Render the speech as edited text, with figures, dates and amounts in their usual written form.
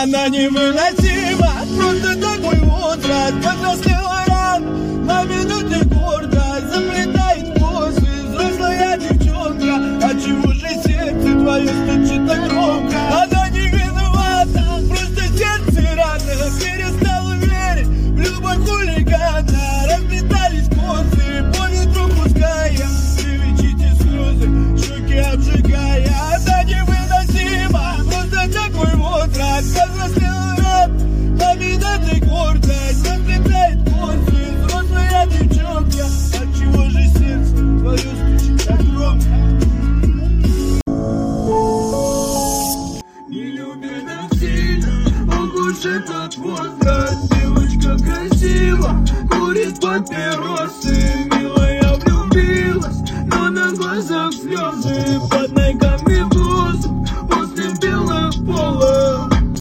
Она невыносима, просто такой возраст. Повзрослела рано, на минуты гордость. Заплетает косы, взрослая девчонка. Отчего же сердце твое стучит так громко? Она не виновата, просто сердце рано. Перестала верить в любовь хулигана. Разлетались косы, по ветру пуская. Девичьи слезы, щеки обжигая. Она невыносима, просто такой возраст. Повзрослела рано, на минуты гордость. Заплетает косы, взрослая девчонка. Отчего же сердце твое стучит так громко? Не любит так сильно, ох уж этот возраст. Девочка красива, курит папиросы.